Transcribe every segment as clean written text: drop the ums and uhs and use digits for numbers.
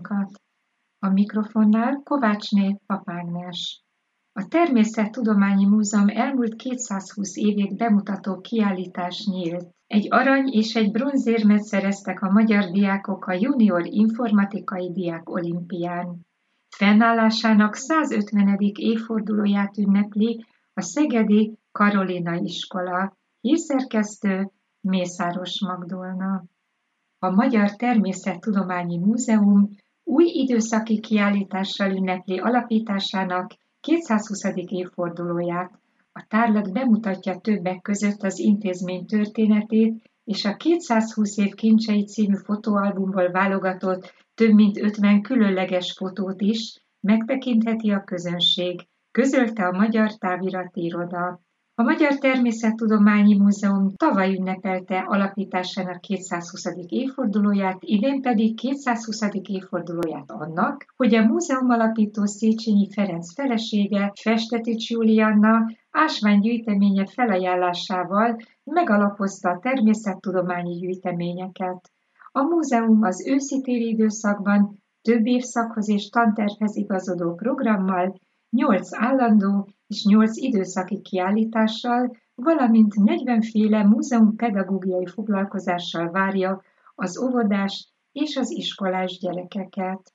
A mikrofonnál Kovácsné Papágnes. A Természettudományi Múzeum elmúlt 220 évét bemutató kiállítás nyílt. Egy arany és egy bronzérmet szereztek a magyar diákok a junior informatikai diák olimpián. Fennállásának 150. évfordulóját ünnepli a szegedi Karolina iskola, hírszerkesztő Mészáros Magdolna. A Magyar Természettudományi Múzeum új időszaki kiállítással ünnepli alapításának 220. évfordulóját. A tárlat bemutatja többek között az intézmény történetét és a 220 év kincsei című fotóalbumból válogatott több mint 50 különleges fotót is megtekintheti a közönség, közölte a Magyar Távirati Iroda. A Magyar Természettudományi Múzeum tavaly ünnepelte alapításának 220. évfordulóját, idén pedig 220. évfordulóját annak, hogy a múzeum alapító Széchenyi Ferenc felesége, Festetics Julianna ásványgyűjteménye felajánlásával megalapozta a természettudományi gyűjteményeket. A múzeum az őszi-téli időszakban több évszakhoz és tantervhez igazodó programmal, 8 állandó és 8 időszaki kiállítással, valamint 40 féle múzeumpedagógiai foglalkozással várja az óvodás és az iskolás gyerekeket.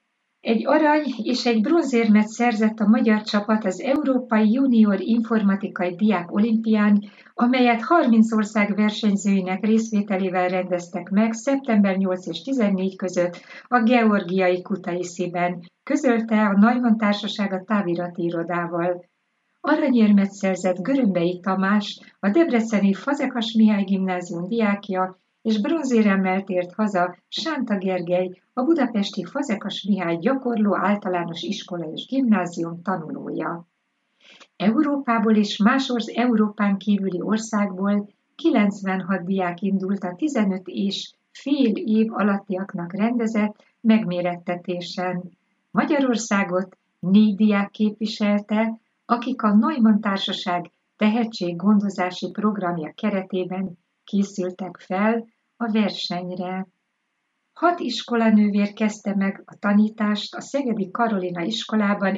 Egy arany és egy bronzérmet szerzett a magyar csapat az Európai Junior Informatikai Diák Olimpián, amelyet 30 ország versenyzőinek részvételével rendeztek meg szeptember 8 és 14 között a georgiai Kutaisziben, közölte a Neumann Társaság a Távirati Irodával. Aranyérmet szerzett Görömbei Tamás, a debreceni Fazekas Mihály Gimnázium diákja, és bronzéremmel tért haza Sánta Gergely, a budapesti Fazekas Mihály Gyakorló Általános Iskola és Gimnázium tanulója. Európából és más Európán kívüli országból 96 diák indult a 15 és fél év alattiaknak rendezett megmérettetésen. Magyarországot 4 diák képviselte, akik a Neumann Társaság tehetséggondozási programja keretében készültek fel a versenyre. 6 iskolanővér kezdte meg a tanítást a szegedi Karolina iskolában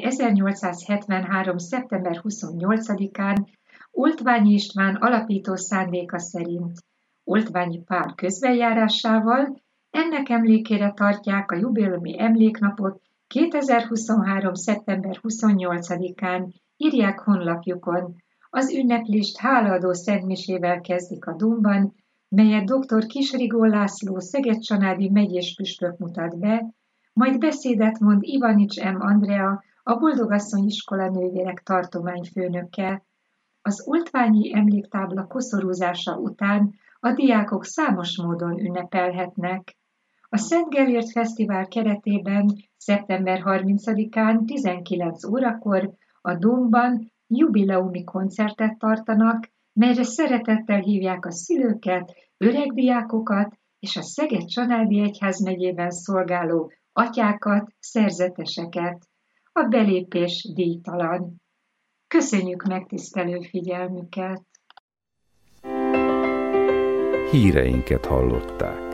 1873. szeptember 28-án Oltványi István alapító szándéka szerint. Oltványi Pál közbenjárásával ennek emlékére tartják a jubileumi emléknapot 2023. szeptember 28-án, írják honlapjukon. Az ünneplést hálaadó szentmisével kezdik a Dómban, melyet dr. Kisrigó László szeged-csanádi megyés püspök mutat be, majd beszédet mond Ivanics M. Andrea, a Boldogasszony iskolanővérek tartományfőnöke. Az oltványi emléktábla koszorúzása után a diákok számos módon ünnepelhetnek. A Szent Gellért Fesztivál keretében szeptember 30-án 19 órakor a Dómban jubileumi koncertet tartanak, melyre szeretettel hívják a szülőket, öreg diákokat és a Szeged-Csanádi Egyházmegyében szolgáló atyákat, szerzeteseket. A belépés díjtalan. Köszönjük megtisztelő figyelmüket! Híreinket hallották.